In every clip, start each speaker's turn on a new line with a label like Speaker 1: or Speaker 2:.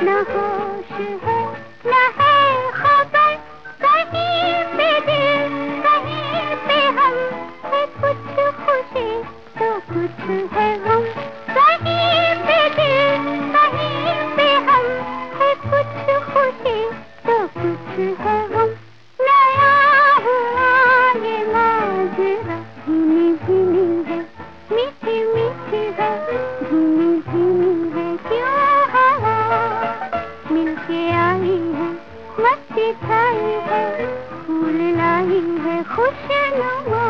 Speaker 1: न होश है न है खबर, कहीं पे दिल कहीं पे हम, है कुछ खुशी तो कुछ है गम। कहीं पे दिल कहीं पे हम, है कुछ खुशी तो कुछ है गम। नया हुआ ये माजरा, धीमी धीमी है मीठी मीठी है, धीमी धीमी है क्यों हवा मिलके आई है, मस्ती छाई है, फूल लाई है खुशनुमा।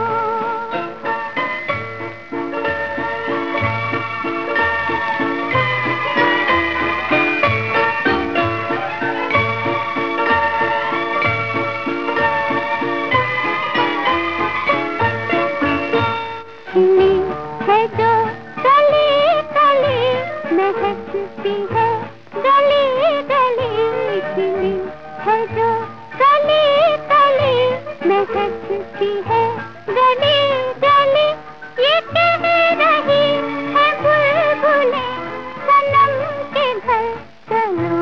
Speaker 1: खिली है जो कली कली, महकती है गली गली। खिली है जो कली कली, महकती है गली गली। ये कह रही है बुलबुलें सनम के घर चलो